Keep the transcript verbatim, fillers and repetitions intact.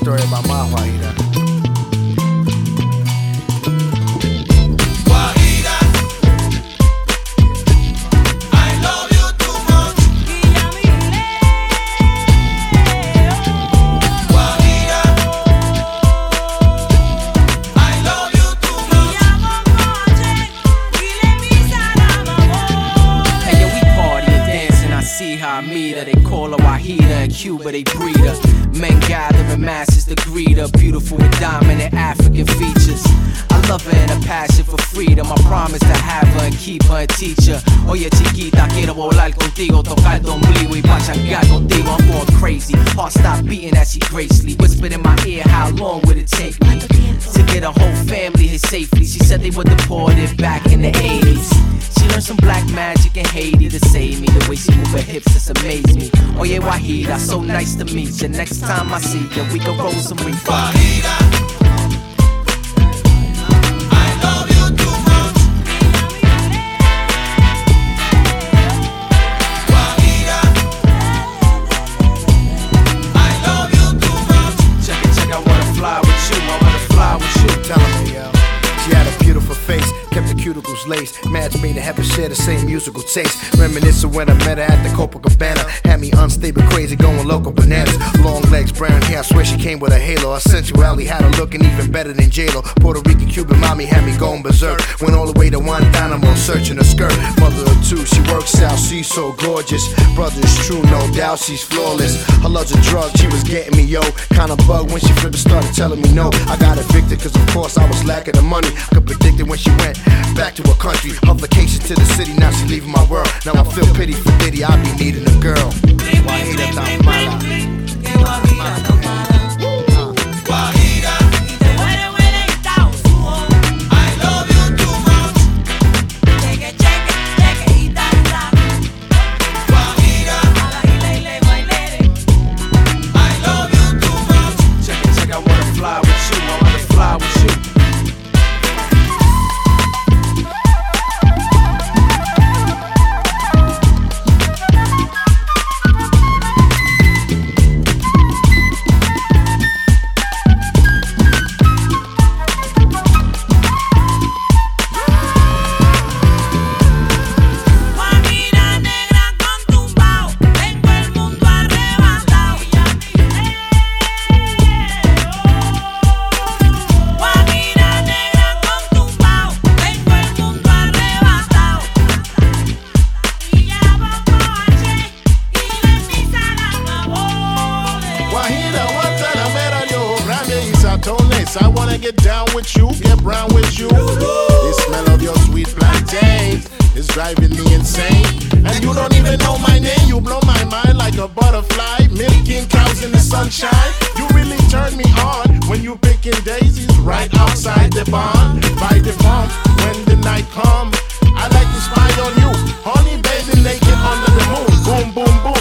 story about my Guajira. See how I meet her, they call her Wahida. In Cuba they breed her. Men gather in masses to greet her. Beautiful with dominant African features. I love her and a passion for freedom. I promise to have her and keep her and teach her. Oye chiquita, quiero volar contigo, tocar tu ombligo y pachangar contigo. I'm going crazy, heart stop beating as she gracefully whispered in my ear, how long would it take me to get a whole family here safely? She said they were deported back in the eighties. She learned some black magic in Haiti to save me. The way she move her hips just amazed me. Oh yeah, Wahida, so nice to meet you. Next time I see you, we can roll some reefer. Wahida, I love you too much. Wahida, I love you too much. Check it, check, I wanna fly with you, I wanna fly with you. Tell me, yo. She had a beautiful face, kept the cuticles laced. Match made to have us share the same musical taste. Reminiscent when I met her at the Copacabana. Had me unstable, crazy, going local bananas. Long legs, brown hair, I swear she came with a halo. Her sensuality had her looking even better than J-Lo. Puerto Rican, Cuban mommy had me going berserk. Went all the way to Guantanamo, searching her skirt. Mother of two, she works out, she's so gorgeous. Brother's true, no doubt, she's flawless. Her love's a drug, she was getting me, yo. Kinda bug when she flipped and started telling me no. I got evicted, cause of course I was lacking the money. I could predict it when she went back to her country. Her vacation to the city, now she leaving my world. Now I feel pity for Diddy, I be needing a girl. Wahida tan mala. Wahida, I love you too much. Wahida, I love you too much. Check it, check, I wanna fly with you, I wanna fly with you. I wanna get down with you, get brown with you. The smell of your sweet plantains is driving me insane. And you don't even know my name, you blow my mind like a butterfly. Milking cows in the sunshine, you really turn me on. When you picking daisies right outside the barn. By the pump, when the night come, I like to spy on you. Honey baby naked under the moon, boom boom boom.